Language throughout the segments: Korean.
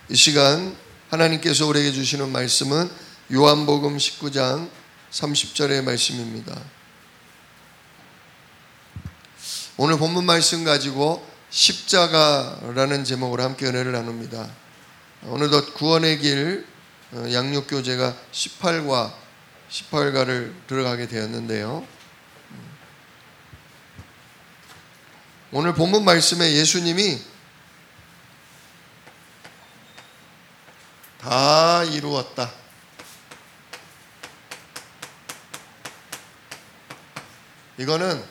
이 시간 하나님께서 우리에게 주시는 말씀은 요한복음 19장 30절의 말씀입니다. 오늘 본문 말씀 가지고 십자가라는 제목으로 함께 은혜를 나눕니다. 어느덧 구원의 길 양육교재가 18과를 들어가게 되었는데요. 오늘 본문 말씀에 예수님이 다 이루었다, 이거는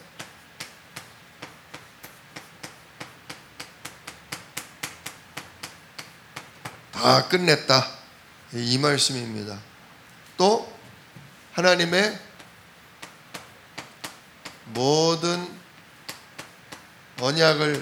다 끝냈다, 이 말씀입니다. 또 하나님의 모든 언약을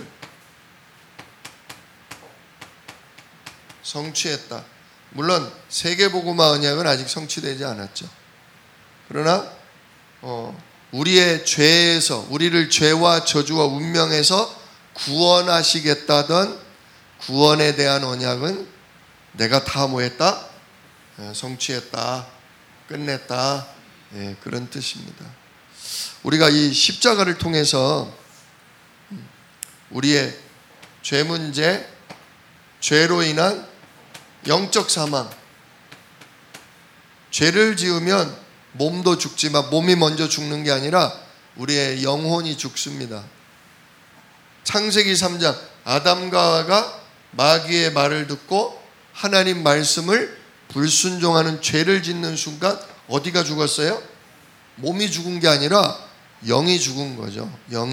성취했다. 물론 세계복음화 언약은 아직 성취되지 않았죠. 그러나 우리의 죄에서, 우리를 죄와 저주와 운명에서 구원하시겠다던 구원에 대한 언약은 내가 다 뭐했다? 성취했다, 끝냈다, 그런 뜻입니다. 우리가 이 십자가를 통해서 우리의 죄 문제, 죄로 인한 영적 사망, 죄를 지으면 몸도 죽지만 몸이 먼저 죽는 게 아니라 우리의 영혼이 죽습니다. 창세기 3장 아담과 하와가 마귀의 말을 듣고 하나님 말씀을 불순종하는 죄를 짓는 순간 어디가 죽었어요? 몸이 죽은 게 아니라 영이 죽은 거죠.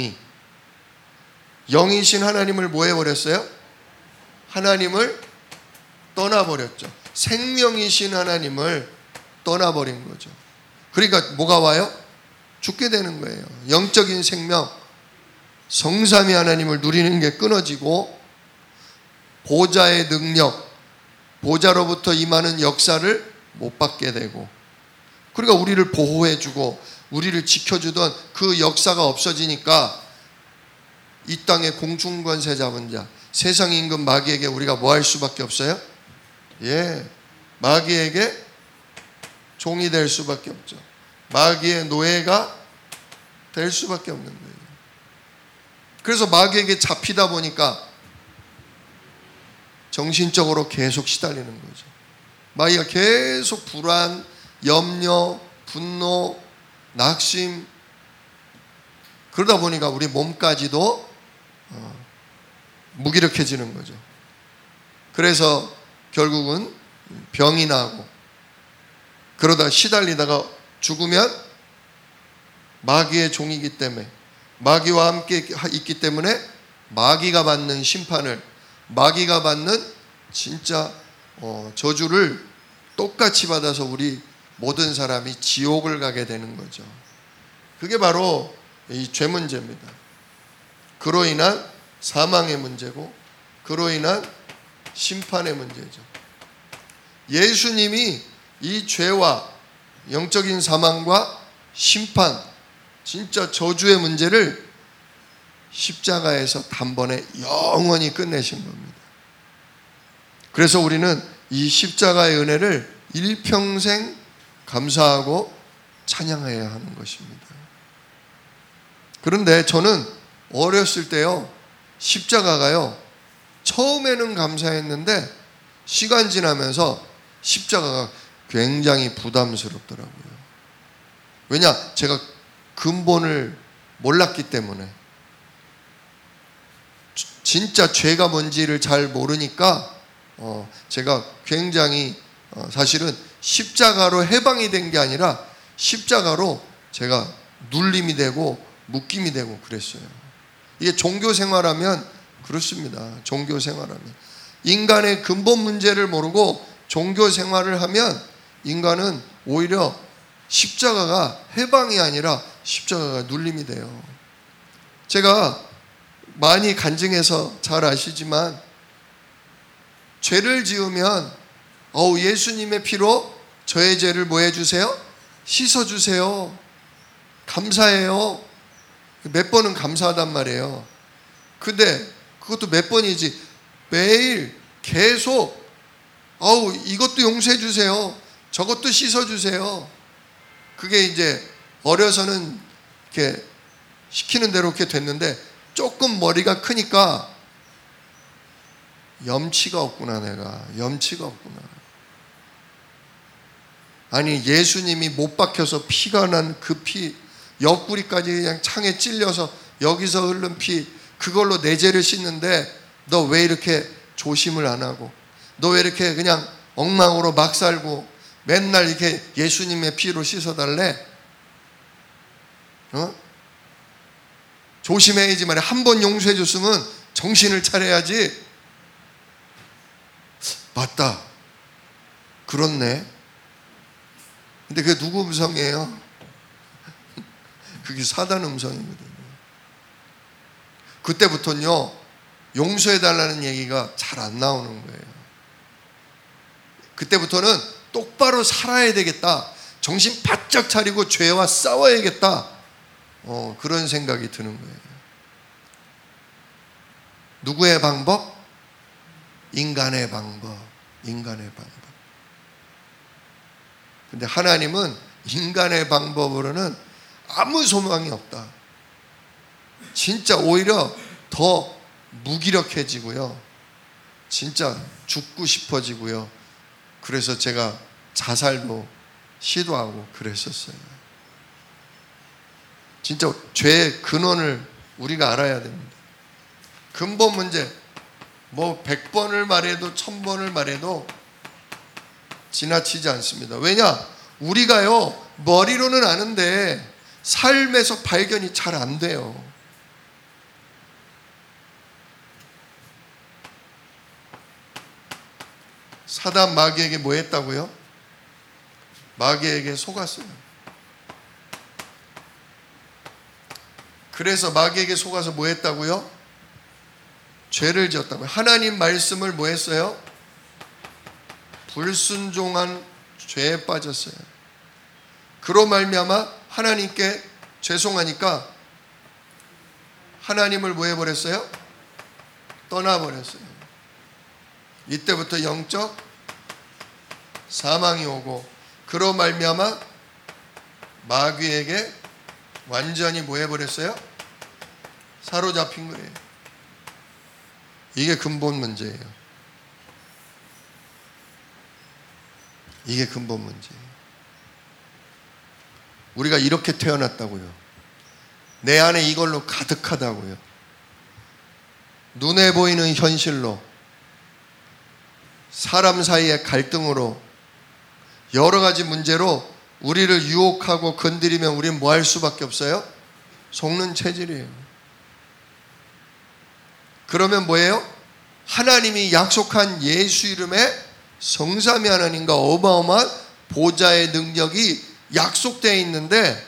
영이신 하나님을 뭐 해버렸어요? 하나님을 떠나버렸죠. 생명이신 하나님을 떠나버린 거죠. 그러니까 뭐가 와요? 죽게 되는 거예요. 영적인 생명, 성삼위 하나님을 누리는 게 끊어지고 보좌의 능력, 보좌로부터 임하는 역사를 못 받게 되고, 그러니까 우리를 보호해주고 우리를 지켜주던 그 역사가 없어지니까 이 땅의 공중권세 잡은 자, 세상 임금 마귀에게 우리가 뭐 할 수밖에 없어요? 마귀에게 종이 될 수밖에 없죠. 마귀의 노예가 될 수밖에 없는 거예요. 그래서 마귀에게 잡히다 보니까 정신적으로 계속 시달리는 거죠. 마귀가 계속 불안, 염려, 분노, 낙심, 그러다 보니까 우리 몸까지도 무기력해지는 거죠. 그래서 결국은 병이 나고, 그러다 시달리다가 죽으면 마귀의 종이기 때문에, 마귀와 함께 있기 때문에 마귀가 받는 심판을, 마귀가 받는 진짜 저주를 똑같이 받아서 우리 모든 사람이 지옥을 가게 되는 거죠. 그게 바로 이 죄 문제입니다. 그로 인한 사망의 문제고, 그로 인한 심판의 문제죠. 예수님이 이 죄와 영적인 사망과 심판, 진짜 저주의 문제를 십자가에서 단번에 영원히 끝내신 겁니다. 그래서 우리는 이 십자가의 은혜를 일평생 감사하고 찬양해야 하는 것입니다. 그런데 저는 어렸을 때요, 십자가가요, 처음에는 감사했는데 시간 지나면서 십자가가 굉장히 부담스럽더라고요. 왜냐? 제가 근본을 몰랐기 때문에, 진짜 죄가 뭔지를 잘 모르니까 제가 굉장히 사실은 십자가로 해방이 된 게 아니라 십자가로 제가 눌림이 되고 묶임이 되고 그랬어요. 이게 종교 생활하면 그렇습니다. 종교 생활하면 인간의 근본 문제를 모르고 종교 생활을 하면 인간은 오히려 십자가가 해방이 아니라 십자가가 눌림이 돼요. 제가 많이 간증해서 잘 아시지만, 죄를 지으면 예수님의 피로 저의 죄를 뭐 해주세요? 씻어주세요. 감사해요. 몇 번은 감사하단 말이에요. 근데 그것도 몇 번이지, 매일 계속 이것도 용서해 주세요. 저것도 씻어 주세요. 그게 이제 어려서는 이렇게 시키는 대로 이렇게 됐는데 조금 머리가 크니까 염치가 없구나, 내가. 염치가 없구나. 아니, 예수님이 못 박혀서 피가 난 그 피, 옆구리까지 그냥 창에 찔려서 여기서 흐른 피, 그걸로 내 죄를 씻는데 너 왜 이렇게 조심을 안 하고, 너 왜 이렇게 그냥 엉망으로 막 살고 맨날 이렇게 예수님의 피로 씻어달래? 조심해야지 말이야. 한 번 용서해 줬으면 정신을 차려야지. 맞다, 그렇네. 근데 그게 누구 음성이에요? 그게 사단 음성이거든요. 그때부터는요, 용서해달라는 얘기가 잘 안 나오는 거예요. 그때부터는 똑바로 살아야 되겠다, 정신 바짝 차리고 죄와 싸워야겠다, 그런 생각이 드는 거예요. 누구의 방법? 인간의 방법. 인간의 방법. 근데 하나님은 인간의 방법으로는 아무 소망이 없다. 진짜 오히려 더 무기력해지고요, 진짜 죽고 싶어지고요. 그래서 제가 자살도 시도하고 그랬었어요. 진짜 죄의 근원을 우리가 알아야 됩니다. 근본 문제, 100번을 말해도 1000번을 말해도 지나치지 않습니다. 왜냐? 우리가요, 머리로는 아는데 삶에서 발견이 잘 안 돼요. 사단 마귀에게 뭐 했다고요? 마귀에게 속았어요. 그래서 마귀에게 속아서 뭐 했다고요? 죄를 지었다고요. 하나님 말씀을 뭐 했어요? 불순종한 죄에 빠졌어요. 그로 말미암아 하나님께 죄송하니까 하나님을 뭐 해버렸어요? 떠나버렸어요. 이때부터 영적 사망이 오고, 그로 말미암아 마귀에게 완전히 뭐 해버렸어요? 사로잡힌 거예요. 이게 근본 문제예요. 이게 근본 문제예요. 우리가 이렇게 태어났다고요. 내 안에 이걸로 가득하다고요. 눈에 보이는 현실로, 사람 사이의 갈등으로, 여러 가지 문제로 우리를 유혹하고 건드리면 우리는 뭐 할 수밖에 없어요? 속는 체질이에요. 그러면 뭐예요? 하나님이 약속한 예수 이름의 성삼위 하나님과 어마어마한 보좌의 능력이 약속되어 있는데,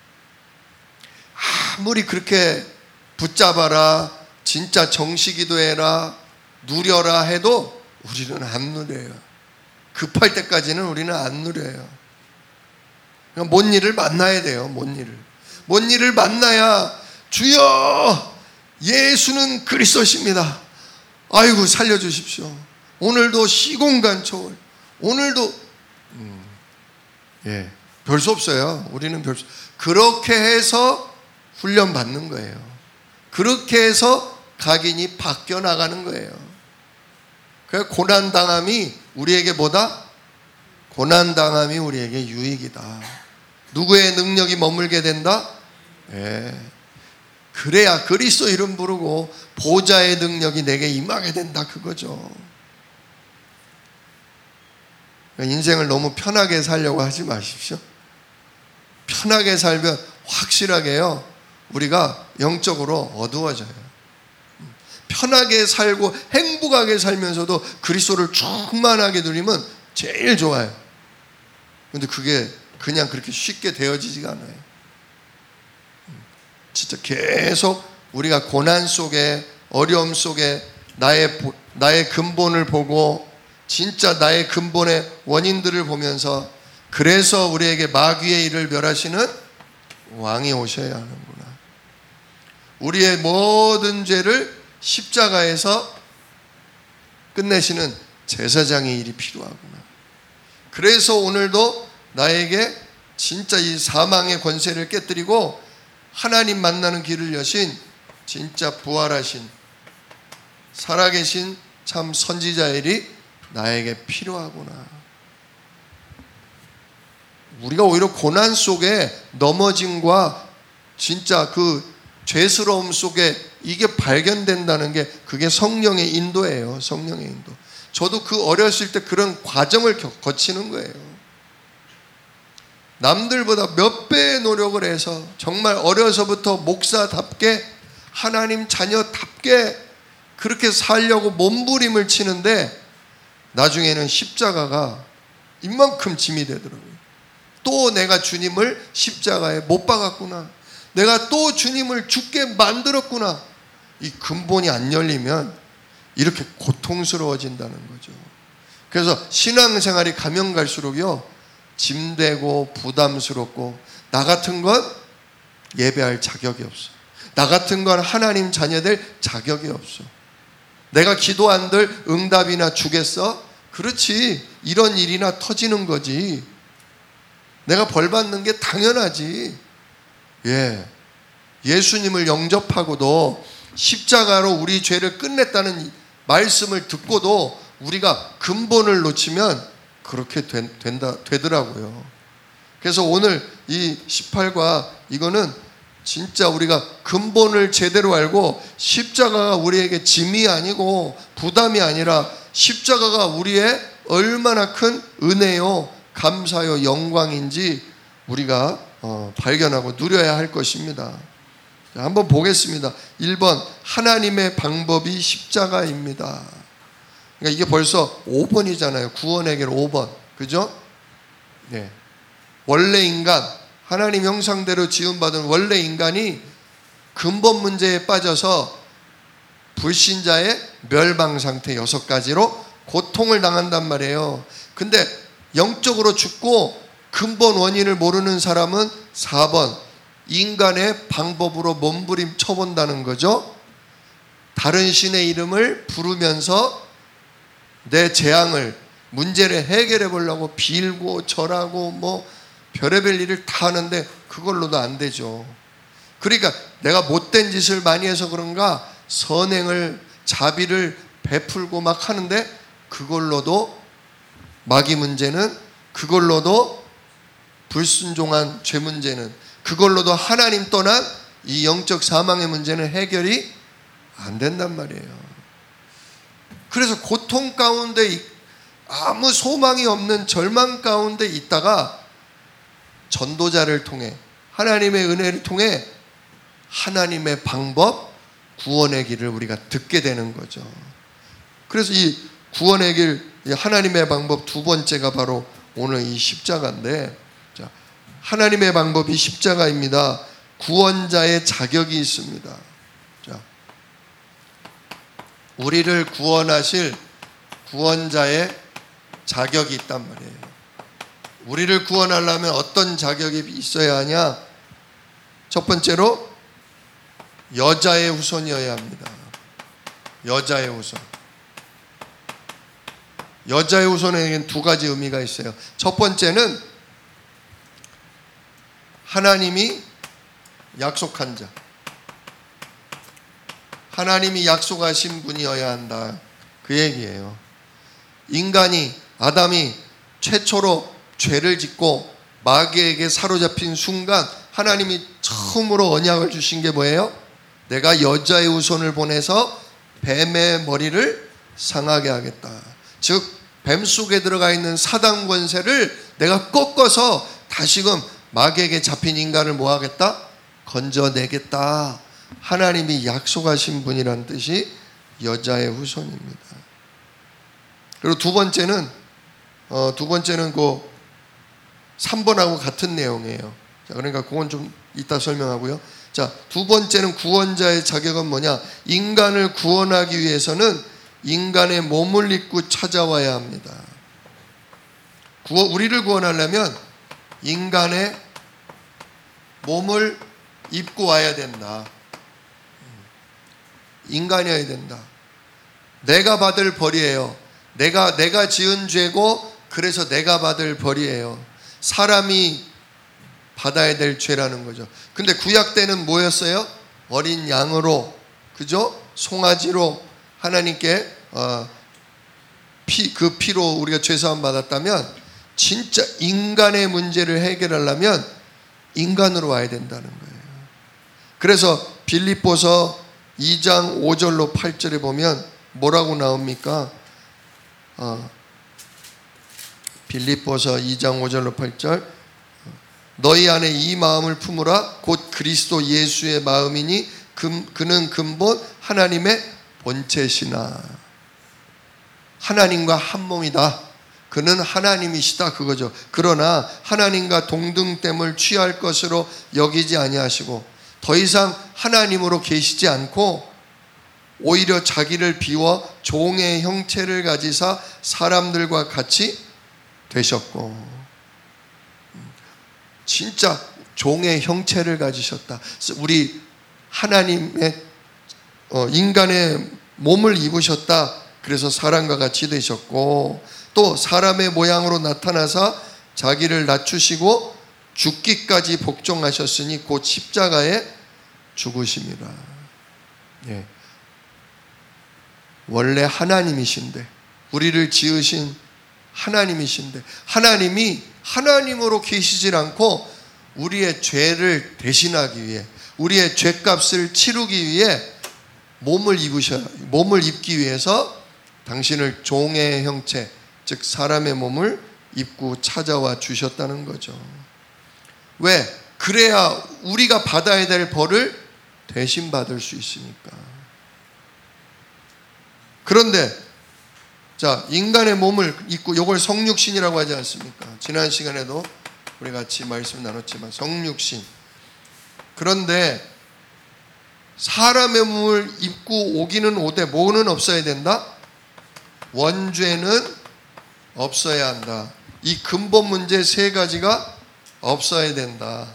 아무리 그렇게 붙잡아라, 진짜 정시기도해라, 누려라 해도 우리는 안 누려요. 급할 때까지는 우리는 안 누려요. 그냥 뭔 일을 만나야 돼요. 뭔 일을 만나야, 주여 예수는 그리스도십니다, 아이고 살려주십시오, 오늘도 시공간 초월, 오늘도 별 수 없어요. 우리는 별 수. 그렇게 해서 훈련 받는 거예요. 그렇게 해서 각인이 바뀌어 나가는 거예요. 그래서 고난당함이 우리에게 뭐다? 고난당함이 우리에게 유익이다. 누구의 능력이 머물게 된다? 그래야 그리스도 이름 부르고 보좌의 능력이 내게 임하게 된다, 그거죠. 인생을 너무 편하게 살려고 하지 마십시오. 편하게 살면 확실하게요, 우리가 영적으로 어두워져요. 편하게 살고 행복하게 살면서도 그리스도를 충만하게 누리면 제일 좋아요. 근데 그게 그냥 그렇게 쉽게 되어지지가 않아요. 진짜 계속 우리가 고난 속에, 어려움 속에 나의 근본을 보고, 진짜 나의 근본의 원인들을 보면서, 그래서 우리에게 마귀의 일을 멸하시는 왕이 오셔야 하는구나. 우리의 모든 죄를 십자가에서 끝내시는 제사장의 일이 필요하구나. 그래서 오늘도 나에게 진짜 이 사망의 권세를 깨뜨리고 하나님 만나는 길을 여신 진짜 부활하신 살아계신 참 선지자의 일이 나에게 필요하구나. 우리가 오히려 고난 속에 넘어짐과 진짜 그 죄스러움 속에 이게 발견된다는 게 그게 성령의 인도예요. 성령의 인도. 저도 그 어렸을 때 그런 과정을 거치는 거예요. 남들보다 몇 배의 노력을 해서 정말 어려서부터 목사답게 하나님 자녀답게 그렇게 살려고 몸부림을 치는데 나중에는 십자가가 이만큼 짐이 되더라고요. 또 내가 주님을 십자가에 못 박았구나. 내가 또 주님을 죽게 만들었구나. 이 근본이 안 열리면 이렇게 고통스러워진다는 거죠. 그래서 신앙생활이 가면 갈수록요, 짐되고 부담스럽고, 나 같은 건 예배할 자격이 없어. 나 같은 건 하나님 자녀될 자격이 없어. 내가 기도한들 응답이나 주겠어? 그렇지. 이런 일이나 터지는 거지. 내가 벌 받는 게 당연하지. 예수님을 영접하고도 십자가로 우리 죄를 끝냈다는 말씀을 듣고도 우리가 근본을 놓치면 그렇게 되더라고요. 그래서 오늘 이 18과 이거는 진짜 우리가 근본을 제대로 알고 십자가가 우리에게 짐이 아니고 부담이 아니라 십자가가 우리의 얼마나 큰 은혜요, 감사요, 영광인지 우리가 발견하고 누려야 할 것입니다. 자, 한번 보겠습니다. 1번, 하나님의 방법이 십자가입니다. 그러니까 이게 벌써 5번이잖아요. 구원의 길 5번. 그죠? 네. 원래 인간, 하나님 형상대로 지음받은 원래 인간이 근본 문제에 빠져서 불신자의 멸망 상태 6가지로 고통을 당한단 말이에요. 근데 영적으로 죽고 근본 원인을 모르는 사람은 4번, 인간의 방법으로 몸부림 쳐본다는 거죠. 다른 신의 이름을 부르면서 내 재앙을, 문제를 해결해 보려고 빌고 절하고 뭐 별의별 일을 다 하는데 그걸로도 안 되죠. 그러니까 내가 못된 짓을 많이 해서 그런가 선행을, 자비를 베풀고 막 하는데 그걸로도 마귀 문제는, 그걸로도 불순종한 죄 문제는, 그걸로도 하나님 떠난 이 영적 사망의 문제는 해결이 안 된단 말이에요. 그래서 고통 가운데 아무 소망이 없는 절망 가운데 있다가 전도자를 통해 하나님의 은혜를 통해 하나님의 방법, 구원의 길을 우리가 듣게 되는 거죠. 그래서 이 구원의 길, 하나님의 방법 두 번째가 바로 오늘 이 십자가인데, 자, 하나님의 방법이 십자가입니다. 구원자의 자격이 있습니다. 자, 우리를 구원하실 구원자의 자격이 있단 말이에요. 우리를 구원하려면 어떤 자격이 있어야 하냐? 첫 번째로 여자의 후손이어야 합니다. 여자의 후손. 여자의 후손에게는 두 가지 의미가 있어요. 첫 번째는 하나님이 약속한 자. 하나님이 약속하신 분이어야 한다. 그 얘기예요. 인간이, 아담이 최초로 죄를 짓고 마귀에게 사로잡힌 순간 하나님이 처음으로 언약을 주신 게 뭐예요? 내가 여자의 후손을 보내서 뱀의 머리를 상하게 하겠다. 즉 뱀 속에 들어가 있는 사단 권세를 내가 꺾어서 다시금 마귀에게 잡힌 인간을 뭐 하겠다? 건져내겠다. 하나님이 약속하신 분이란 뜻이 여자의 후손입니다. 그리고 두 번째는 그 3번하고 같은 내용이에요. 자, 그러니까 그건 좀 이따 설명하고요. 자, 두 번째는 구원자의 자격은 뭐냐? 인간을 구원하기 위해서는 인간의 몸을 입고 찾아와야 합니다. 우리를 구원하려면 인간의 몸을 입고 와야 된다. 인간이어야 된다. 내가 받을 벌이에요. 내가 지은 죄고 그래서 내가 받을 벌이에요. 사람이 받아야 될 죄라는 거죠. 근데 구약 때는 뭐였어요? 어린 양으로, 그죠? 송아지로 하나님께 그 피로 우리가 죄사함 받았다면, 진짜 인간의 문제를 해결하려면 인간으로 와야 된다는 거예요. 그래서 빌립보서 2장 5절로 8절에 보면 뭐라고 나옵니까? 빌립보서 2장 5절로 8절, 너희 안에 이 마음을 품으라. 곧 그리스도 예수의 마음이니 그는 근본 하나님의 본체시나. 하나님과 한 몸이다. 그는 하나님이시다, 그거죠. 그러나 하나님과 동등됨을 취할 것으로 여기지 아니하시고 더 이상 하나님으로 계시지 않고 오히려 자기를 비워 종의 형체를 가지사 사람들과 같이 되셨고, 진짜 종의 형체를 가지셨다. 우리 하나님의 인간의 몸을 입으셨다. 그래서 사람과 같이 되셨고, 또 사람의 모양으로 나타나사 자기를 낮추시고 죽기까지 복종하셨으니 곧 십자가에 죽으심이라. 예. 원래 하나님이신데, 우리를 지으신 하나님이신데, 하나님이 하나님으로 계시질 않고 우리의 죄를 대신하기 위해, 우리의 죄값을 치르기 위해 몸을 입기 위해서 당신을 종의 형체, 즉 사람의 몸을 입고 찾아와 주셨다는 거죠. 왜? 그래야 우리가 받아야 될 벌을 대신 받을 수 있으니까. 그런데 자, 인간의 몸을 입고, 이걸 성육신이라고 하지 않습니까? 지난 시간에도 우리 같이 말씀 나눴지만 성육신. 그런데 사람의 몸을 입고 오기는 오되 뭐는 없어야 된다? 원죄는 없어야 한다. 이 근본 문제 세 가지가 없어야 된다.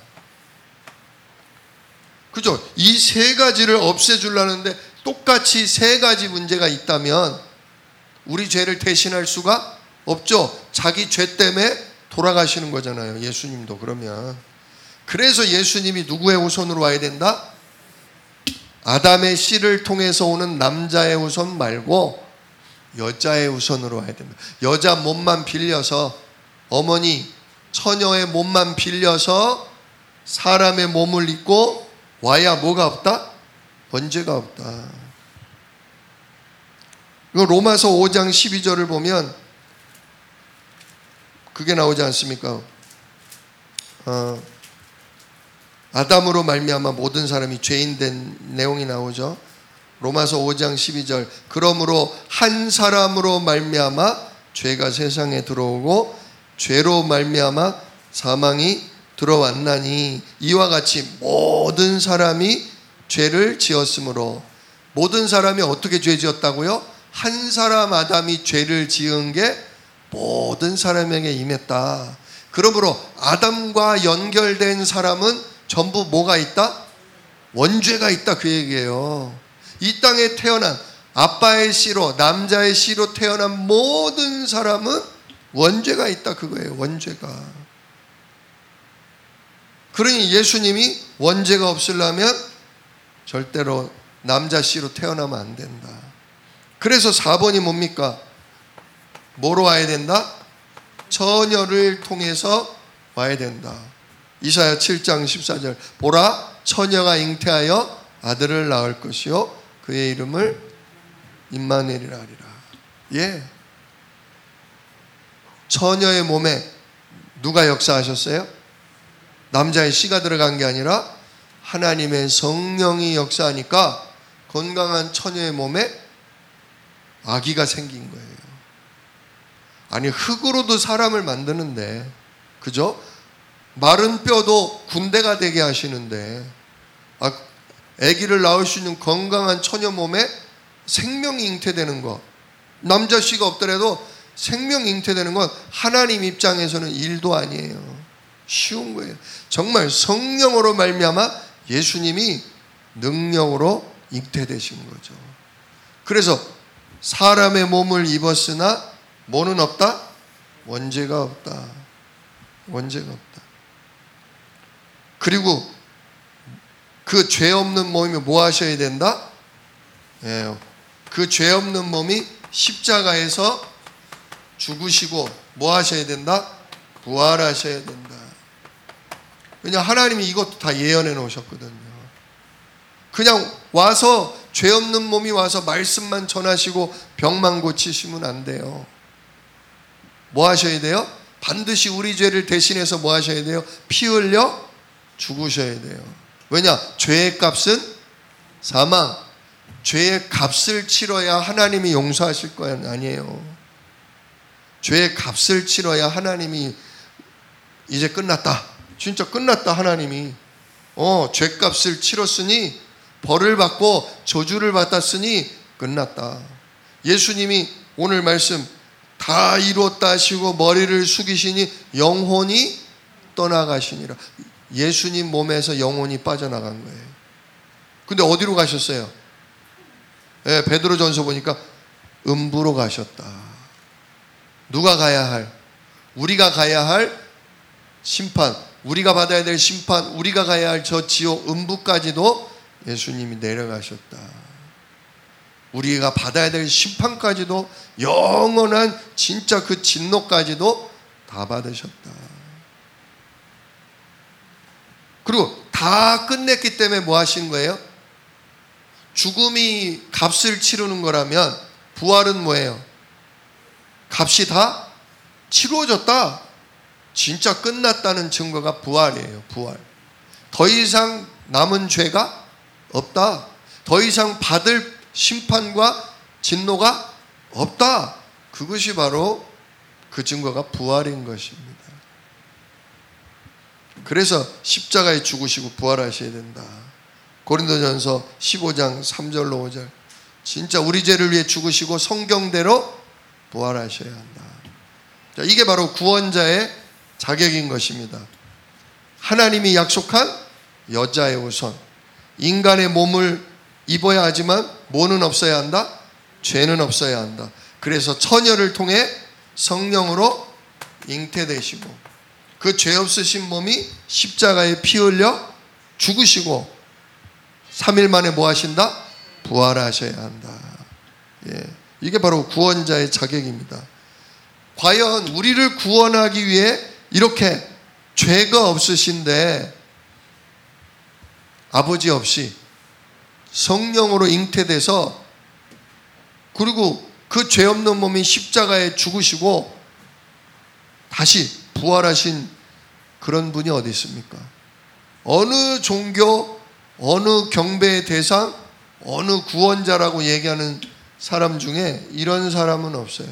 그죠? 이 세 가지를 없애주려는데 똑같이 세 가지 문제가 있다면 우리 죄를 대신할 수가 없죠. 자기 죄 때문에 돌아가시는 거잖아요, 예수님도. 그러면 그래서 예수님이 누구의 후손으로 와야 된다? 아담의 씨를 통해서 오는 남자의 후손 말고 여자의 후손으로 와야 된다. 여자 몸만 빌려서, 어머니 처녀의 몸만 빌려서 사람의 몸을 입고 와야 뭐가 없다? 번제가 없다. 이거 로마서 5장 12절을 보면 그게 나오지 않습니까? 아담으로 말미암아 모든 사람이 죄인 된 내용이 나오죠. 로마서 5장 12절, 그러므로 한 사람으로 말미암아 죄가 세상에 들어오고 죄로 말미암아 사망이 들어왔나니 이와 같이 모든 사람이 죄를 지었으므로. 모든 사람이 어떻게 죄 지었다고요? 한 사람 아담이 죄를 지은 게 모든 사람에게 임했다. 그러므로 아담과 연결된 사람은 전부 뭐가 있다? 원죄가 있다, 그 얘기예요. 이 땅에 태어난 아빠의 씨로, 남자의 씨로 태어난 모든 사람은 원죄가 있다, 그거예요. 원죄가. 그러니 예수님이 원죄가 없으려면 절대로 남자 씨로 태어나면 안 된다. 그래서 4번이 뭡니까? 뭐로 와야 된다? 처녀를 통해서 와야 된다. 이사야 7장 14절, 보라 처녀가 잉태하여 아들을 낳을 것이요 그의 이름을 임마누엘이라 하리라. 예. 처녀의 몸에 누가 역사하셨어요? 남자의 씨가 들어간 게 아니라 하나님의 성령이 역사하니까 건강한 처녀의 몸에 아기가 생긴 거예요. 아니, 흙으로도 사람을 만드는데, 그죠? 마른 뼈도 군대가 되게 하시는데, 아기를 낳을 수 있는 건강한 처녀 몸에 생명이 잉태되는 것, 남자 씨가 없더라도 생명 잉태되는 건 하나님 입장에서는 일도 아니에요. 쉬운 거예요. 정말 성령으로 말미암아 예수님이 능력으로 잉태되신 거죠. 그래서 사람의 몸을 입었으나 뭐는 없다? 원죄가 없다. 원죄가 없다. 그리고 그 죄 없는 몸이 뭐 하셔야 된다? 그 죄 없는 몸이 십자가에서 죽으시고 뭐 하셔야 된다? 부활하셔야 된다. 왜냐 하나님이 이것도 다 예언해 놓으셨거든요. 그냥 와서 죄 없는 몸이 와서 말씀만 전하시고 병만 고치시면 안 돼요. 뭐 하셔야 돼요? 반드시 우리 죄를 대신해서 뭐 하셔야 돼요? 피 흘려 죽으셔야 돼요. 왜냐? 죄의 값은 사망. 죄의 값을 치러야 하나님이 용서하실 거예요? 아니에요. 죄의 값을 치러야 하나님이 이제 끝났다. 진짜 끝났다 하나님이. 죄값을 치렀으니 벌을 받고 저주를 받았으니 끝났다. 예수님이 오늘 말씀 다 이루었다 하시고 머리를 숙이시니 영혼이 떠나가시니라. 예수님 몸에서 영혼이 빠져나간 거예요. 근데 어디로 가셨어요? 베드로전서 보니까 음부로 가셨다. 누가 가야 할? 우리가 가야 할 심판, 우리가 받아야 될 심판, 우리가 가야 할 저 지옥 음부까지도 예수님이 내려가셨다. 우리가 받아야 될 심판까지도 영원한 진짜 그 진노까지도 다 받으셨다. 그리고 다 끝냈기 때문에 뭐 하신 거예요? 죽음이 값을 치르는 거라면 부활은 뭐예요? 값이 다 치루어졌다. 진짜 끝났다는 증거가 부활이에요. 부활. 더 이상 남은 죄가 없다. 더 이상 받을 심판과 진노가 없다. 그것이 바로 그 증거가 부활인 것입니다. 그래서 십자가에 죽으시고 부활하셔야 된다. 고린도전서 15장 3절로 5절. 진짜 우리 죄를 위해 죽으시고 성경대로 부활하셔야 한다. 자, 이게 바로 구원자의 자격인 것입니다. 하나님이 약속한 여자의 후손. 인간의 몸을 입어야 하지만 뭐는 없어야 한다? 죄는 없어야 한다. 그래서 처녀를 통해 성령으로 잉태되시고 그 죄 없으신 몸이 십자가에 피 흘려 죽으시고 3일 만에 뭐 하신다? 부활하셔야 한다. 이게 바로 구원자의 자격입니다. 과연 우리를 구원하기 위해 이렇게 죄가 없으신데 아버지 없이 성령으로 잉태돼서 그리고 그 죄 없는 몸이 십자가에 죽으시고 다시 부활하신 그런 분이 어디 있습니까? 어느 종교, 어느 경배의 대상, 어느 구원자라고 얘기하는 사람 중에 이런 사람은 없어요.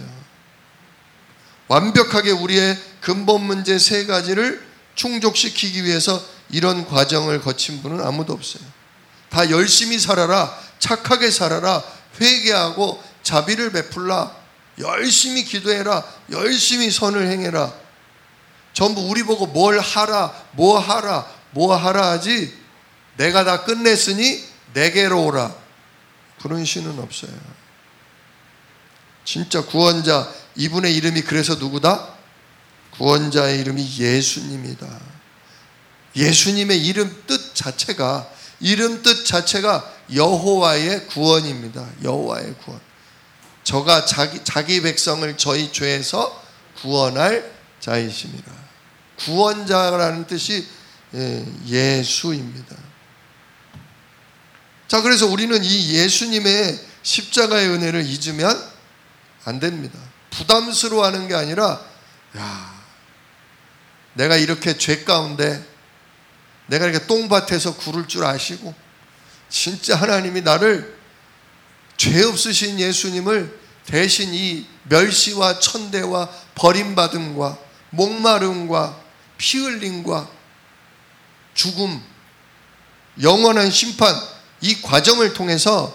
완벽하게 우리의 근본 문제 세 가지를 충족시키기 위해서 이런 과정을 거친 분은 아무도 없어요. 다 열심히 살아라, 착하게 살아라, 회개하고 자비를 베풀라, 열심히 기도해라, 열심히 선을 행해라. 전부 우리 보고 뭘 하라, 뭐 하라, 뭐 하라 하지 내가 다 끝냈으니 내게로 오라. 그런 신은 없어요. 진짜 구원자, 이분의 이름이 그래서 누구다? 구원자의 이름이 예수님이다. 예수님의 이름 뜻 자체가 여호와의 구원입니다. 여호와의 구원. 저가 자기 백성을 저희 죄에서 구원할 자이십니다. 구원자라는 뜻이 예수입니다. 자, 그래서 우리는 이 예수님의 십자가의 은혜를 잊으면 안 됩니다. 부담스러워하는 게 아니라 내가 이렇게 죄 가운데 내가 이렇게 똥밭에서 구를 줄 아시고 진짜 하나님이 나를 죄 없으신 예수님을 대신 이 멸시와 천대와 버림받음과 목마름과 피 흘림과 죽음, 영원한 심판 이 과정을 통해서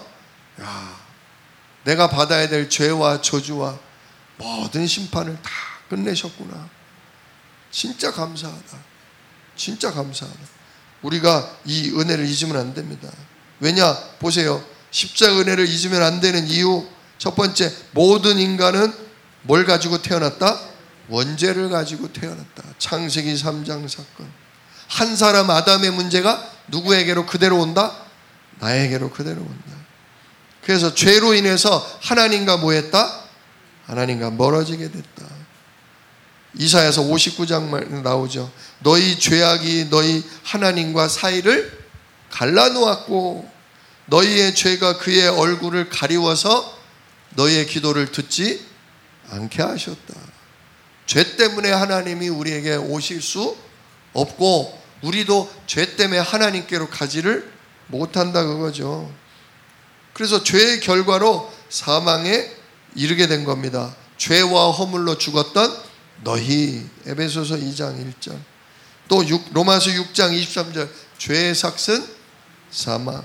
내가 받아야 될 죄와 저주와 모든 심판을 다 끝내셨구나. 진짜 감사하다. 진짜 감사하다. 우리가 이 은혜를 잊으면 안 됩니다. 왜냐? 보세요. 십자가 은혜를 잊으면 안 되는 이유 첫 번째, 모든 인간은 뭘 가지고 태어났다? 원죄를 가지고 태어났다. 창세기 3장 사건. 한 사람 아담의 문제가 누구에게로 그대로 온다? 나에게로 그대로 온다. 그래서 죄로 인해서 하나님과 뭐 했다? 하나님과 멀어지게 됐다. 이사야서 59장 말 나오죠. 너희 죄악이 너희 하나님과 사이를 갈라놓았고 너희의 죄가 그의 얼굴을 가리워서 너희의 기도를 듣지 않게 하셨다. 죄 때문에 하나님이 우리에게 오실 수 없고 우리도 죄 때문에 하나님께로 가지를 못한다 그거죠. 그래서 죄의 결과로 사망에 이르게 된 겁니다. 죄와 허물로 죽었던 너희. 에베소서 2장 1절. 또 로마서 6장 23절. 죄의 삭은 사망.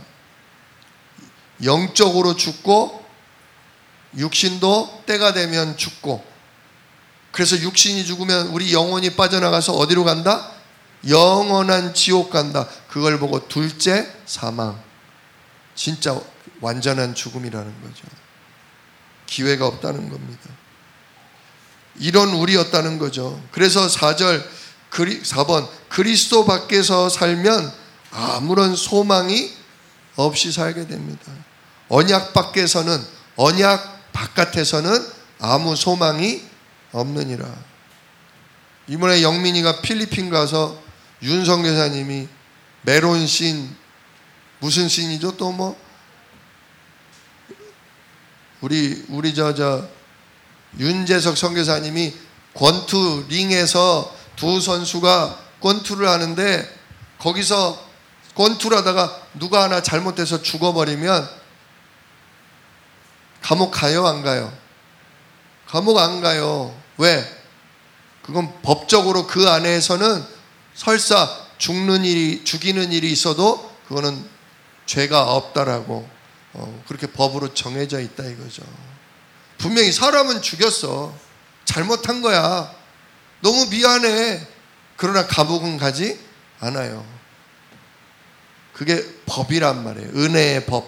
영적으로 죽고 육신도 때가 되면 죽고. 그래서 육신이 죽으면 우리 영혼이 빠져나가서 어디로 간다? 영원한 지옥 간다. 그걸 보고 둘째 사망. 진짜 완전한 죽음이라는 거죠. 기회가 없다는 겁니다. 이런 우리였다는 거죠. 그래서 4번 그리스도 밖에서 살면 아무런 소망이 없이 살게 됩니다. 언약 바깥에서는 아무 소망이 없느니라. 이번에 영민이가 필리핀 가서 윤성 교사님이 메론 씬, 무슨 씬이죠? 또 뭐 우리 윤재석 선교사님이 권투 링에서 두 선수가 권투를 하는데 거기서 권투를 하다가 누가 하나 잘못해서 죽어버리면 감옥 가요, 안 가요? 감옥 안 가요. 왜? 그건 법적으로 그 안에서는 설사 죽이는 일이 있어도 그거는 죄가 없다라고 그렇게 법으로 정해져 있다 이거죠. 분명히 사람은 죽였어. 잘못한 거야. 너무 미안해. 그러나 감옥은 가지 않아요. 그게 법이란 말이에요. 은혜의 법.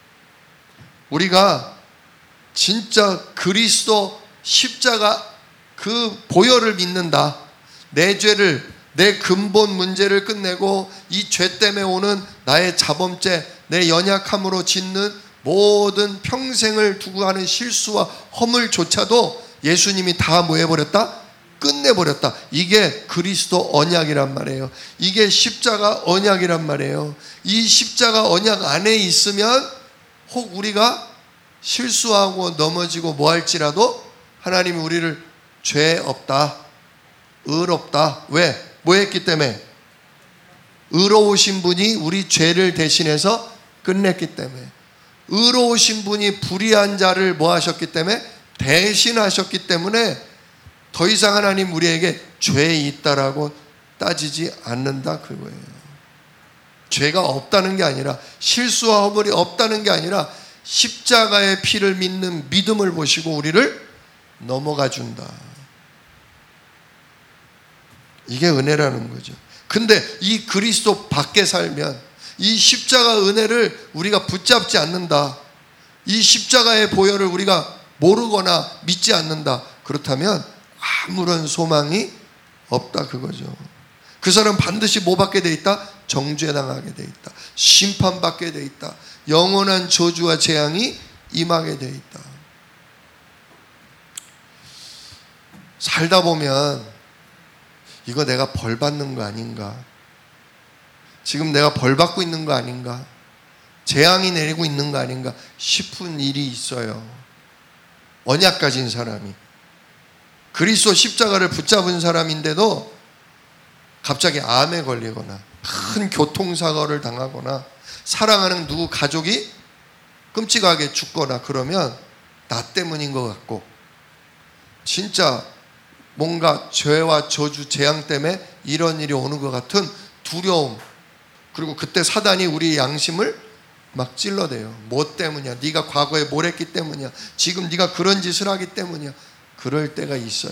우리가 진짜 그리스도 십자가 그 보혈을 믿는다. 내 죄를, 내 근본 문제를 끝내고 이 죄 때문에 오는 나의 자범죄, 내 연약함으로 짓는 모든 평생을 두고 하는 실수와 허물조차도 예수님이 다 뭐 해버렸다? 끝내버렸다. 이게 그리스도 언약이란 말이에요. 이게 십자가 언약이란 말이에요. 이 십자가 언약 안에 있으면 혹 우리가 실수하고 넘어지고 뭐 할지라도 하나님이 우리를 죄 없다, 의롭다. 왜? 뭐 했기 때문에? 의로우신 분이 우리 죄를 대신해서 끝냈기 때문에. 의로우신 분이 불의한 자를 뭐 하셨기 때문에? 대신하셨기 때문에 더 이상 하나님 우리에게 죄 있다라고 따지지 않는다 그거예요. 죄가 없다는 게 아니라, 실수와 허물이 없다는 게 아니라 십자가의 피를 믿는 믿음을 보시고 우리를 넘어가 준다. 이게 은혜라는 거죠. 근데 이 그리스도 밖에 살면 이 십자가 은혜를 우리가 붙잡지 않는다. 이 십자가의 보혈을 우리가 모르거나 믿지 않는다. 그렇다면 아무런 소망이 없다 그거죠. 그 사람 반드시 뭐 받게 돼 있다? 정죄당하게 돼 있다. 심판받게 돼 있다. 영원한 저주와 재앙이 임하게 돼 있다. 살다 보면 이거 내가 벌 받는 거 아닌가? 지금 내가 벌 받고 있는 거 아닌가? 재앙이 내리고 있는 거 아닌가 싶은 일이 있어요. 언약 가진 사람이. 그리스도 십자가를 붙잡은 사람인데도 갑자기 암에 걸리거나 큰 교통사고를 당하거나 사랑하는 누구 가족이 끔찍하게 죽거나 그러면 나 때문인 것 같고 진짜 뭔가 죄와 저주 재앙 때문에 이런 일이 오는 것 같은 두려움. 그리고 그때 사단이 우리 양심을 막 찔러대요. 뭐 때문이야? 네가 과거에 뭘 했기 때문이야? 지금 네가 그런 짓을 하기 때문이야? 그럴 때가 있어요.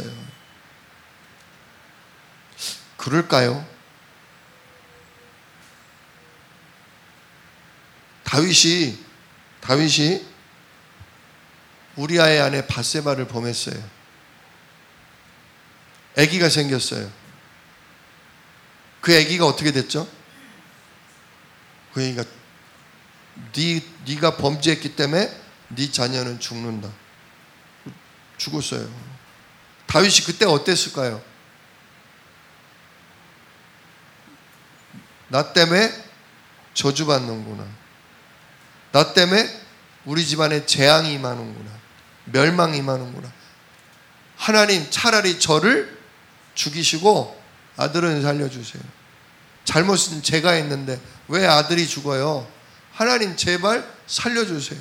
그럴까요? 다윗이 우리아의 아내 밧세바를 범했어요. 아기가 생겼어요. 그 아기가 어떻게 됐죠? 그 아기가 네가 범죄했기 때문에 네 자녀는 죽는다. 죽었어요. 다윗이 그때 어땠을까요? 나 때문에 저주받는구나. 나 때문에 우리 집안에 재앙이 임하는구나. 멸망이 임하는구나. 하나님 차라리 저를 죽이시고 아들은 살려주세요. 잘못은 제가 했는데 왜 아들이 죽어요? 하나님 제발 살려주세요.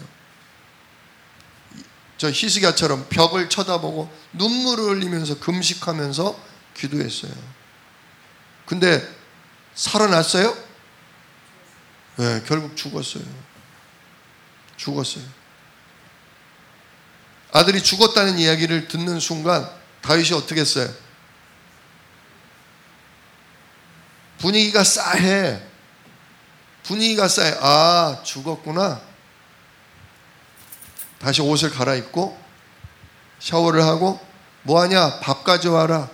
저 히스기야처럼 벽을 쳐다보고 눈물을 흘리면서 금식하면서 기도했어요. 근데 살아났어요? 네, 결국 죽었어요. 아들이 죽었다는 이야기를 듣는 순간 다윗이 어떻게 했어요? 분위기가 싸해. 아, 죽었구나. 다시 옷을 갈아입고 샤워를 하고 뭐하냐? 밥 가져와라.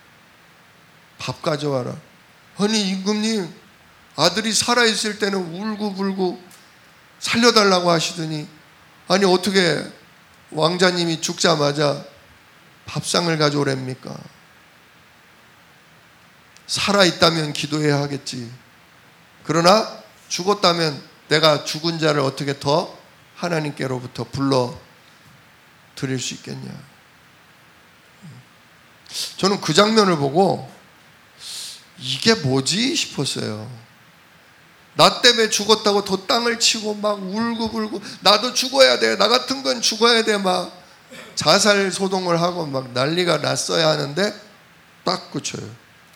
아니 임금님, 아들이 살아있을 때는 울고불고 살려달라고 하시더니 아니 어떻게 왕자님이 죽자마자 밥상을 가져오랍니까? 살아있다면 기도해야 하겠지. 그러나 죽었다면 내가 죽은 자를 어떻게 더 하나님께로부터 불러 드릴 수 있겠냐. 저는 그 장면을 보고 이게 뭐지 싶었어요. 나 때문에 죽었다고 도 땅을 치고 막 울고불고 나도 죽어야 돼, 나 같은 건 죽어야 돼, 막 자살 소동을 하고 막 난리가 났어야 하는데 딱 그쳐요.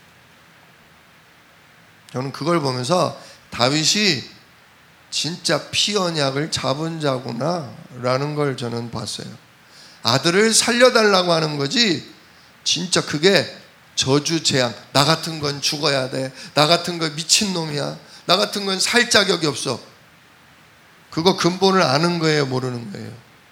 저는 그걸 보면서 다윗이 진짜 피 언약을 잡은 자구나 라는 걸 저는 봤어요. 아들을 살려달라고 하는 거지 진짜 그게 저주 재앙, 나 같은 건 죽어야 돼, 나 같은 건 미친놈이야, 나 같은 건 살 자격이 없어. 그거 근본을 아는 거예요, 모르는 거예요?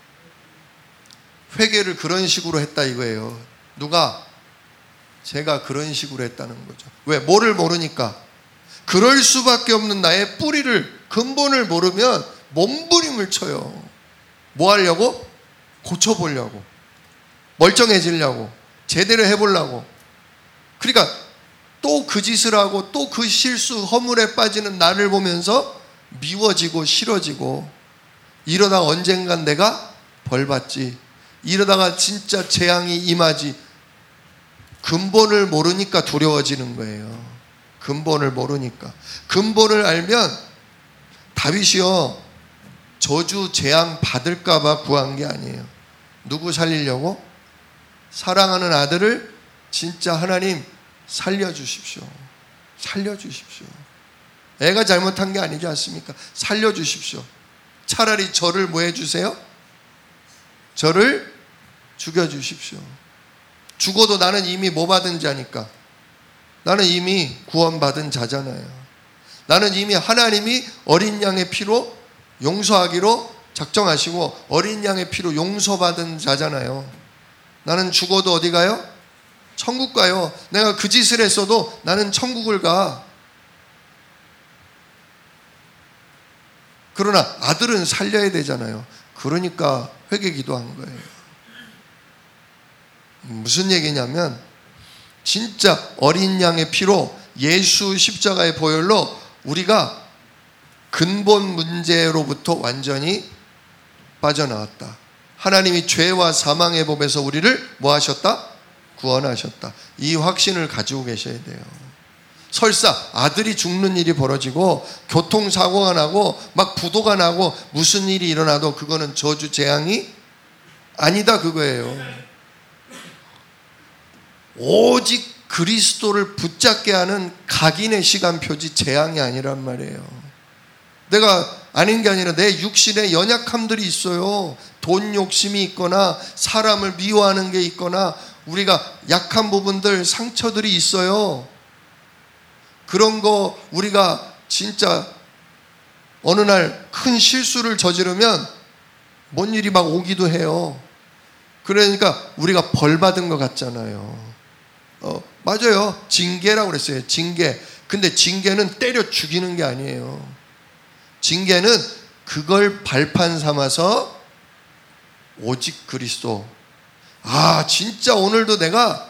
회개를 그런 식으로 했다 이거예요. 누가? 제가 그런 식으로 했다는 거죠. 왜? 뭐를 모르니까. 그럴 수밖에 없는 나의 뿌리를, 근본을 모르면 몸부림을 쳐요. 뭐 하려고? 고쳐보려고, 멀쩡해지려고, 제대로 해보려고. 그러니까 또 그 짓을 하고 또 그 실수 허물에 빠지는 나를 보면서 미워지고 싫어지고, 이러다 언젠간 내가 벌받지, 이러다가 진짜 재앙이 임하지. 근본을 모르니까 두려워지는 거예요. 근본을 모르니까. 근본을 알면 다윗이요, 저주 재앙 받을까 봐 구한 게 아니에요. 누구 살리려고? 사랑하는 아들을 진짜 하나님 살려주십시오. 애가 잘못한 게 아니지 않습니까? 살려주십시오. 차라리 저를 뭐 해주세요? 저를 죽여주십시오. 죽어도 나는 이미 뭐 받은 자니까. 나는 이미 구원받은 자잖아요. 나는 이미 하나님이 어린 양의 피로 용서하기로 작정하시고 어린 양의 피로 용서받은 자잖아요. 나는 죽어도 어디 가요? 천국 가요. 내가 그 짓을 했어도 나는 천국을 가. 그러나 아들은 살려야 되잖아요. 그러니까 회개 기도한 거예요. 무슨 얘기냐면 진짜 어린 양의 피로, 예수 십자가의 보혈로 우리가 근본 문제로부터 완전히 빠져나왔다. 하나님이 죄와 사망의 법에서 우리를 뭐 하셨다? 구원하셨다. 이 확신을 가지고 계셔야 돼요. 설사 아들이 죽는 일이 벌어지고 교통사고가 나고 막 부도가 나고 무슨 일이 일어나도 그거는 저주 재앙이 아니다 그거예요. 오직 그리스도를 붙잡게 하는 각인의 시간표지 재앙이 아니란 말이에요. 내가 아닌 게 아니라 내 육신에 연약함들이 있어요. 돈 욕심이 있거나 사람을 미워하는 게 있거나 우리가 약한 부분들, 상처들이 있어요. 그런 거 우리가 진짜 어느 날 큰 실수를 저지르면 뭔 일이 막 오기도 해요. 그러니까 우리가 벌 받은 것 같잖아요. 맞아요. 징계라고 그랬어요. 징계. 근데 징계는 때려 죽이는 게 아니에요. 징계는 그걸 발판 삼아서 오직 그리스도. 진짜 오늘도 내가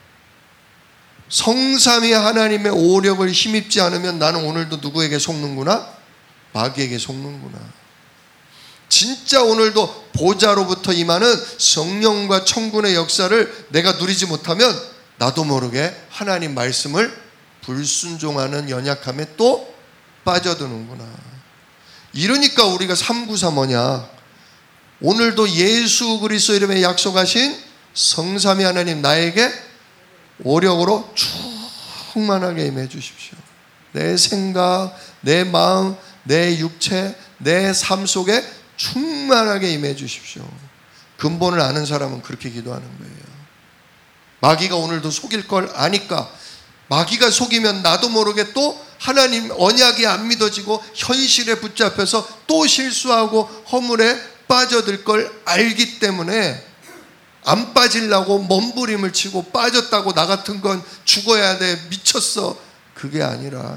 성삼위 하나님의 오력을 힘입지 않으면 나는 오늘도 누구에게 속는구나? 마귀에게 속는구나. 진짜 오늘도 보좌로부터 임하는 성령과 천군의 역사를 내가 누리지 못하면 나도 모르게 하나님 말씀을 불순종하는 연약함에 또 빠져드는구나. 이러니까 우리가 393 뭐냐? 오늘도 예수 그리스도 이름에 약속하신 성삼위 하나님 나에게 오력으로 충만하게 임해 주십시오. 내 생각, 내 마음, 내 육체, 내 삶 속에 충만하게 임해 주십시오. 근본을 아는 사람은 그렇게 기도하는 거예요. 마귀가 오늘도 속일 걸 아니까, 마귀가 속이면 나도 모르게 또 하나님 언약이 안 믿어지고 현실에 붙잡혀서 또 실수하고 허물에 빠져들 걸 알기 때문에 안 빠지려고 몸부림을 치고, 빠졌다고 나 같은 건 죽어야 돼, 미쳤어, 그게 아니라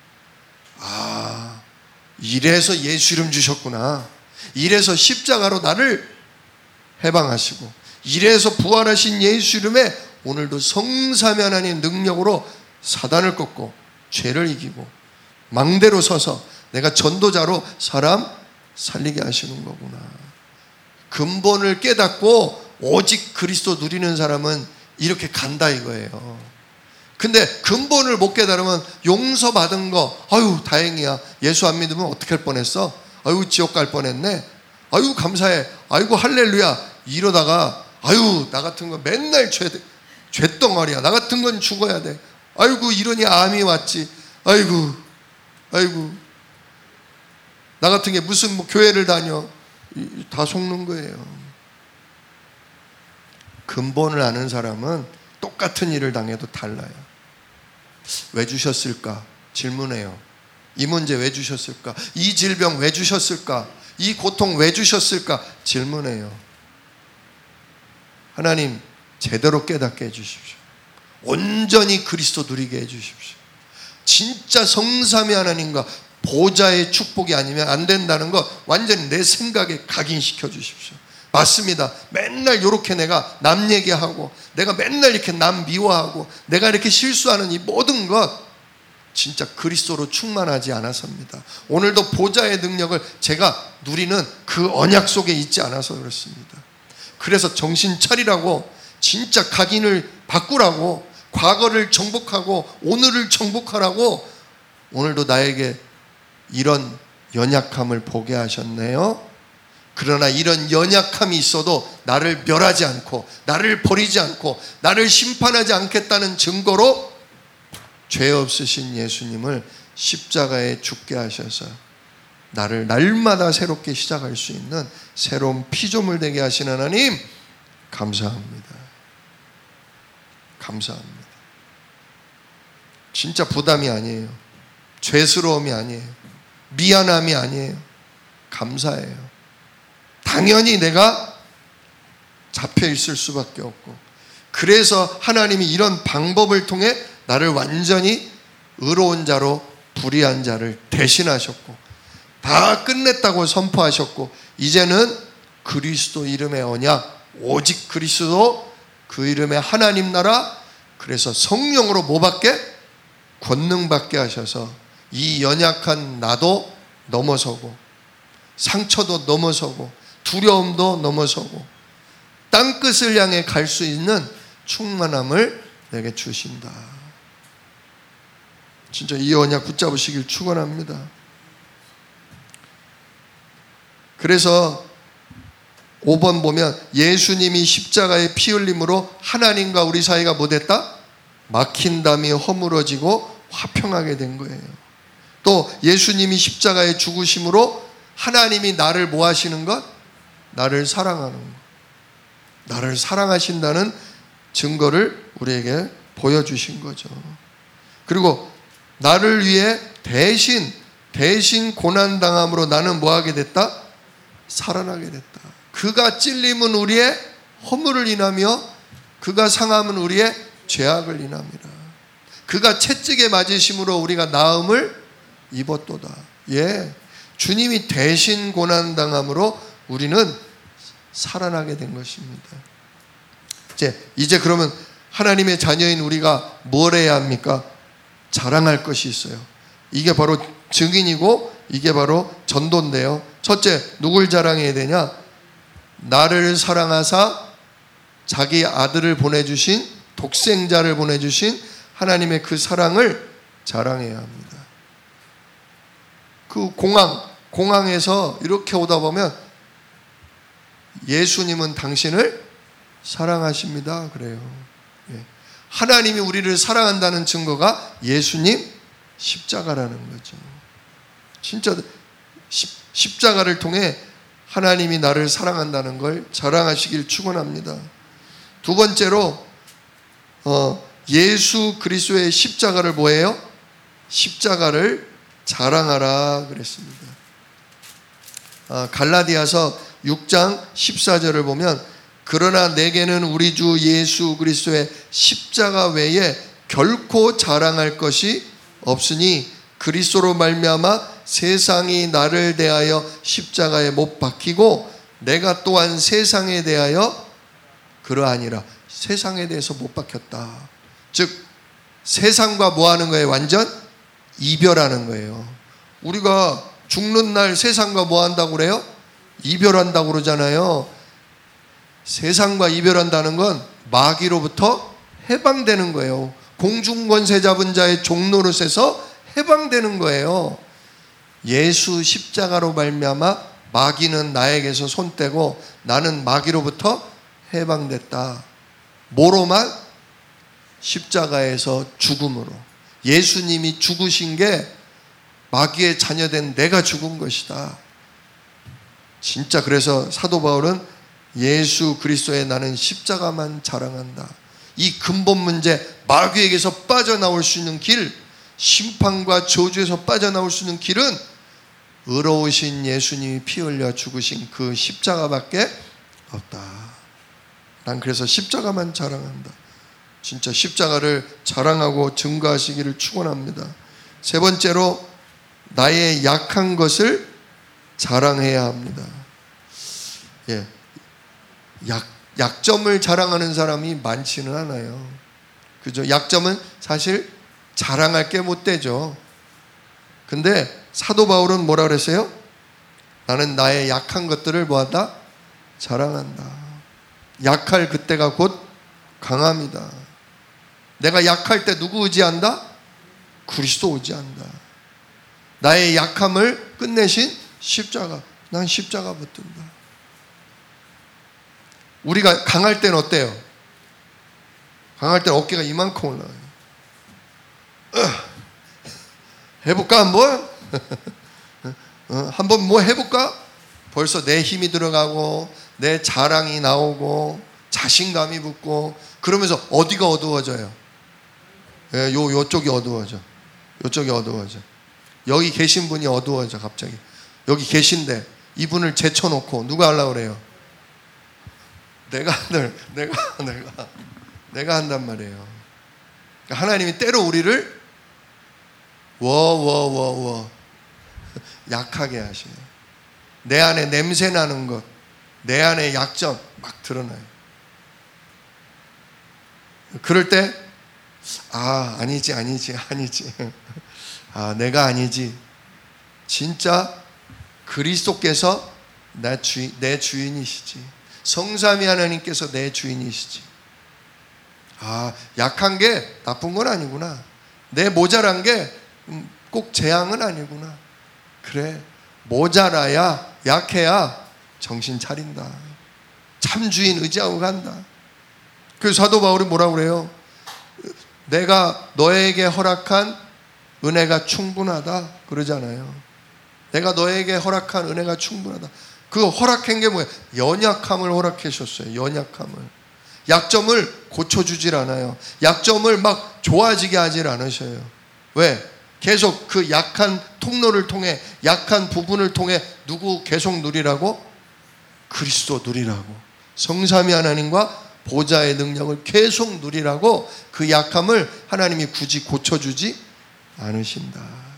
이래서 예수 이름 주셨구나, 이래서 십자가로 나를 해방하시고, 이래서 부활하신 예수 이름에 오늘도 성삼위 하나님 능력으로 사단을 꺾고 죄를 이기고 망대로 서서 내가 전도자로 사람 살리게 하시는 거구나. 근본을 깨닫고 오직 그리스도 누리는 사람은 이렇게 간다 이거예요. 근데 근본을 못 깨달으면 용서받은 거, 다행이야, 예수 안 믿으면 어떻게 할 뻔했어, 지옥 갈 뻔했네, 감사해, 할렐루야, 이러다가 나 같은 건 맨날 죄덩어리야, 나 같은 건 죽어야 돼, 이러니 암이 왔지, 나 같은 게 무슨 교회를 다녀, 다 속는 거예요. 근본을 아는 사람은 똑같은 일을 당해도 달라요. 왜 주셨을까? 질문해요. 이 문제 왜 주셨을까? 이 질병 왜 주셨을까? 이 고통 왜 주셨을까? 질문해요. 하나님 제대로 깨닫게 해주십시오. 온전히 그리스도 누리게 해주십시오. 진짜 성삼위 하나님과 보좌의 축복이 아니면 안 된다는 거 완전히 내 생각에 각인시켜 주십시오. 맞습니다. 맨날 이렇게 내가 남 얘기하고, 내가 맨날 이렇게 남 미워하고, 내가 이렇게 실수하는 이 모든 것 진짜 그리스도로 충만하지 않아서입니다. 오늘도 보좌의 능력을 제가 누리는 그 언약 속에 있지 않아서 그렇습니다. 그래서 정신 차리라고, 진짜 각인을 바꾸라고, 과거를 정복하고 오늘을 정복하라고 오늘도 나에게 이런 연약함을 보게 하셨네요. 그러나 이런 연약함이 있어도 나를 멸하지 않고, 나를 버리지 않고, 나를 심판하지 않겠다는 증거로 죄 없으신 예수님을 십자가에 죽게 하셔서 나를 날마다 새롭게 시작할 수 있는 새로운 피조물 되게 하신 하나님 감사합니다. 감사합니다. 진짜 부담이 아니에요. 죄스러움이 아니에요. 미안함이 아니에요. 감사해요. 당연히 내가 잡혀 있을 수밖에 없고, 그래서 하나님이 이런 방법을 통해 나를 완전히 의로운 자로 불의한 자를 대신하셨고, 다 끝냈다고 선포하셨고, 이제는 그리스도 이름의 언약, 오직 그리스도 그 이름의 하나님 나라, 그래서 성령으로 뭐 받게? 권능 받게 하셔서 이 연약한 나도 넘어서고, 상처도 넘어서고, 두려움도 넘어서고 땅끝을 향해 갈 수 있는 충만함을 내게 주신다. 진짜 이 언약 붙잡으시길 축원합니다. 그래서 5번 보면 예수님이 십자가의 피 흘림으로 하나님과 우리 사이가 뭐 됐다? 막힌 담이 허물어지고 화평하게 된 거예요. 또 예수님이 십자가에 죽으심으로 하나님이 나를 뭐 하시는 것? 나를 사랑하는 것. 나를 사랑하신다는 증거를 우리에게 보여주신 거죠. 그리고 나를 위해 대신 고난당함으로 나는 뭐 하게 됐다? 살아나게 됐다. 그가 찔림은 우리의 허물을 인하며 그가 상함은 우리의 죄악을 인함이라. 그가 채찍에 맞으심으로 우리가 나음을 입었도다. 예, 주님이 대신 고난당함으로 우리는 살아나게 된 것입니다. 이제 그러면 하나님의 자녀인 우리가 뭘 해야 합니까? 자랑할 것이 있어요. 이게 바로 증인이고 이게 바로 전도인데요. 첫째, 누굴 자랑해야 되냐? 나를 사랑하사 자기 아들을 보내주신, 독생자를 보내주신 하나님의 그 사랑을 자랑해야 합니다. 그 공항에서 이렇게 오다 보면 예수님은 당신을 사랑하십니다 그래요. 예. 하나님이 우리를 사랑한다는 증거가 예수님 십자가라는 거죠. 진짜 십자가를 통해 하나님이 나를 사랑한다는 걸 자랑하시길 축원합니다. 두 번째로 예수 그리스도의 십자가를 뭐예요? 십자가를 자랑하라 그랬습니다. 갈라디아서 6장 14절을 보면 그러나 내게는 우리 주 예수 그리스도의 십자가 외에 결코 자랑할 것이 없으니 그리스도로 말미암아 세상이 나를 대하여 십자가에 못 박히고 내가 또한 세상에 대하여 그러하니라. 세상에 대해서 못 박혔다. 즉 세상과 뭐 하는 거예요? 완전 이별하는 거예요. 우리가 죽는 날 세상과 뭐 한다고 그래요? 이별한다고 그러잖아요. 세상과 이별한다는 건 마귀로부터 해방되는 거예요. 공중권세 잡은 자의 종노릇에서 해방되는 거예요. 예수 십자가로 말미암아 마귀는 나에게서 손 떼고 나는 마귀로부터 해방됐다. 뭐로만? 십자가에서 죽음으로. 예수님이 죽으신 게 마귀의 자녀된 내가 죽은 것이다. 진짜 그래서 사도 바울은 예수 그리스도의 나는 십자가만 자랑한다. 이 근본 문제, 마귀에게서 빠져나올 수 있는 길, 심판과 저주에서 빠져나올 수 있는 길은 의로우신 예수님이 피 흘려 죽으신 그 십자가밖에 없다. 난 그래서 십자가만 자랑한다. 진짜 십자가를 자랑하고 증거하시기를 축원합니다. 세 번째로 나의 약한 것을 자랑해야 합니다. 예, 약점을 자랑하는 사람이 많지는 않아요. 그죠? 약점은 사실 자랑할 게 못 되죠. 근데 사도 바울은 뭐라 그랬어요? 나는 나의 약한 것들을 뭐한다? 자랑한다. 약할 그때가 곧 강합니다. 내가 약할 때 누구 의지한다? 그리스도 의지한다. 나의 약함을 끝내신 십자가. 난 십자가 붙든다. 우리가 강할 때는 어때요? 강할 때는 어깨가 이만큼 올라가요. 해볼까 한번? 한번 뭐 해볼까? 벌써 내 힘이 들어가고 내 자랑이 나오고 자신감이 붙고 그러면서 어디가 어두워져요? 예, 요쪽이 어두워져. 요쪽이 어두워져. 여기 계신 분이 어두워져 갑자기. 여기 계신데 이분을 제쳐놓고 누가 하려고 그래요? 내가 한단 말이에요. 하나님이 때로 우리를 약하게 하셔요. 내 안에 냄새 나는 것, 내 안에 약점 막 드러나요. 그럴 때 아니지 내가 아니지. 진짜 그리스도께서 내 주인이시지. 성삼위 하나님께서 내 주인이시지. 약한 게 나쁜 건 아니구나. 내 모자란 게 꼭 재앙은 아니구나. 그래, 모자라야 약해야 정신 차린다. 참 주인 의지하고 간다. 그래서 사도 바울이 뭐라고 그래요? 내가 너에게 허락한 은혜가 충분하다 그러잖아요. 내가 너에게 허락한 은혜가 충분하다. 그 허락한 게 뭐예요? 연약함을 허락해 주셨어요. 연약함을. 약점을 고쳐주질 않아요. 약점을 막 좋아지게 하질 않으셔요. 왜? 계속 그 약한 통로를 통해, 약한 부분을 통해 누구 계속 누리라고? 그리스도 누리라고. 성삼위 하나님과 보좌의 능력을 계속 누리라고 그 약함을 하나님이 굳이 고쳐주지 않으신다.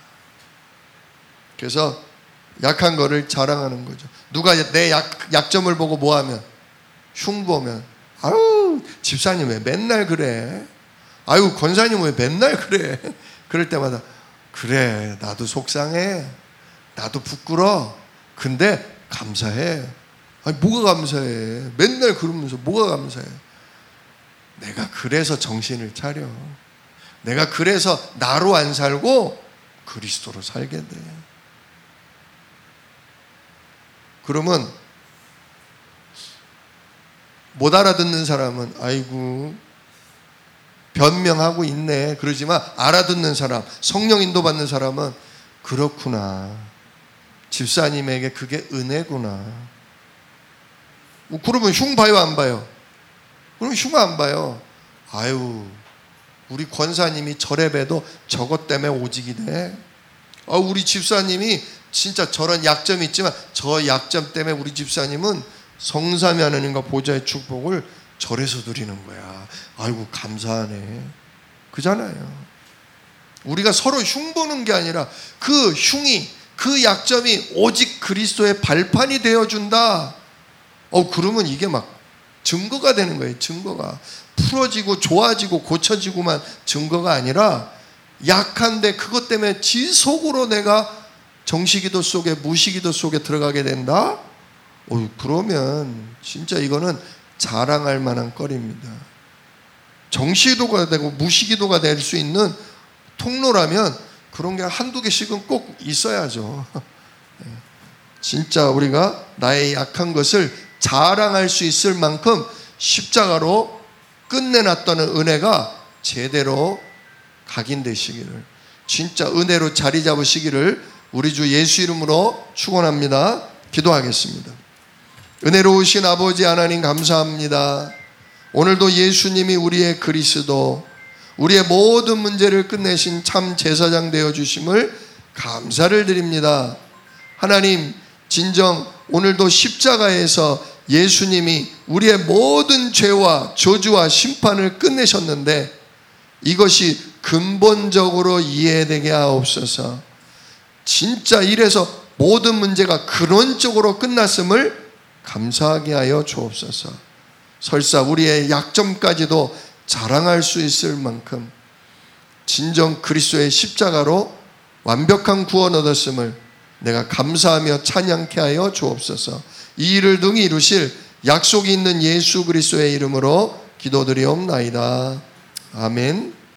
그래서 약한 거를 자랑하는 거죠. 누가 내 약점을 보고 뭐하면, 흉보면, 아유 집사님 왜 맨날 그래, 아유 권사님 왜 맨날 그래, 그럴 때마다 그래 나도 속상해, 나도 부끄러워, 근데 감사해. 아니 뭐가 감사해, 맨날 그러면서 뭐가 감사해. 내가 그래서 정신을 차려. 내가 그래서 나로 안 살고 그리스도로 살게 돼. 그러면 못 알아듣는 사람은 아이고 변명하고 있네 그러지만, 알아듣는 사람, 성령 인도받는 사람은 그렇구나, 집사님에게 그게 은혜구나. 그러면 흉 봐요 안 봐요? 그럼 흉 안 봐요. 아유 우리 권사님이 저래 봬도 저것 때문에 오직이네. 우리 집사님이 진짜 저런 약점이 있지만 저 약점 때문에 우리 집사님은 성삼위 하나님과 보좌의 축복을 절에서 누리는 거야. 아이고 감사하네. 그잖아요. 우리가 서로 흉보는 게 아니라 그 흉이, 그 약점이 오직 그리스도의 발판이 되어준다. 그러면 이게 막 증거가 되는 거예요. 증거가 풀어지고 좋아지고 고쳐지고만 증거가 아니라, 약한데 그것 때문에 지속으로 내가 정시기도 속에, 무시기도 속에 들어가게 된다? 그러면 진짜 이거는 자랑할 만한 거리입니다. 정시기도가 되고 무시기도가 될 수 있는 통로라면 그런 게 한두 개씩은 꼭 있어야죠. 진짜 우리가 나의 약한 것을 자랑할 수 있을 만큼 십자가로 끝내놨다는 은혜가 제대로 각인되시기를, 진짜 은혜로 자리 잡으시기를 우리 주 예수 이름으로 축원합니다. 기도하겠습니다. 은혜로우신 아버지 하나님 감사합니다. 오늘도 예수님이 우리의 그리스도, 우리의 모든 문제를 끝내신 참 제사장 되어주심을 감사를 드립니다. 하나님, 진정 오늘도 십자가에서 예수님이 우리의 모든 죄와 저주와 심판을 끝내셨는데, 이것이 근본적으로 이해되게 하옵소서. 진짜 이래서 모든 문제가 근원적으로 끝났음을 감사하게 하여 주옵소서. 설사 우리의 약점까지도 자랑할 수 있을 만큼 진정 그리스도의 십자가로 완벽한 구원 얻었음을 내가 감사하며 찬양케 하여 주옵소서. 이 일을 능히 이루실 약속이 있는 예수 그리스도의 이름으로 기도드리옵나이다. 아멘.